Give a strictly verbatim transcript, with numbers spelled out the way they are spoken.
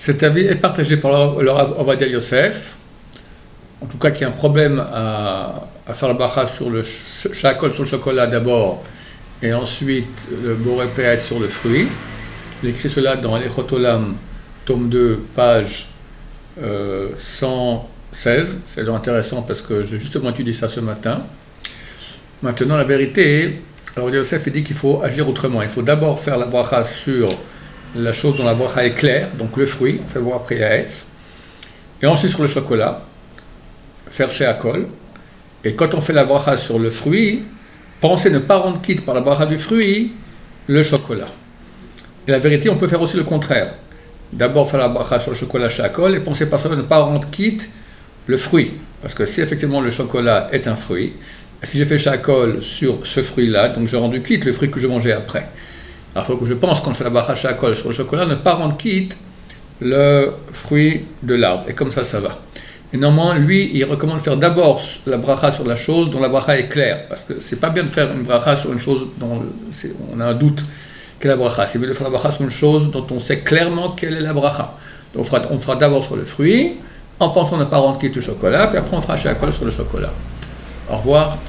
cet avis est partagé par le Rav Ovadia Yosef, en tout cas qu'il y a un problème à, à faire la bracha sur le shakol, sur le chocolat d'abord, et ensuite le boré péat sur le fruit. Il écrit cela dans Alechot Olam, tome deux, page euh, cent seize. C'est donc intéressant parce que j'ai justement étudié ça ce matin. Maintenant, la vérité, alors Yosef dit qu'il faut agir autrement. Il faut d'abord faire la bracha sur la chose dont la bracha est claire, donc le fruit, on fait voir après Yaetz, et ensuite sur le chocolat, faire Sheakol. Et quand on fait la bracha sur le fruit, pensez ne pas rendre quitte par la bracha du fruit le chocolat. Et la vérité, on peut faire aussi le contraire. D'abord faire la bracha sur le chocolat Sheakol et pensez par ça ne pas rendre quitte le fruit. Parce que si effectivement le chocolat est un fruit, si j'ai fait Sheakol sur ce fruit-là, donc j'ai rendu quitte le fruit que je mangeais après. Alors il faut que je pense, quand je fais la bracha Sheakol sur le chocolat, ne pas rendre quitte le fruit de l'arbre. Et comme ça, ça va. Et normalement, lui, il recommande de faire d'abord la bracha sur la chose dont la bracha est claire. Parce que c'est pas bien de faire une bracha sur une chose dont on a un doute quelle est la bracha. C'est mieux de faire la bracha sur une chose dont on sait clairement quelle est la bracha. Donc on fera, on fera d'abord sur le fruit, en pensant ne pas rendre quitte le chocolat, puis après on fera Sheakol sur le chocolat. Au revoir.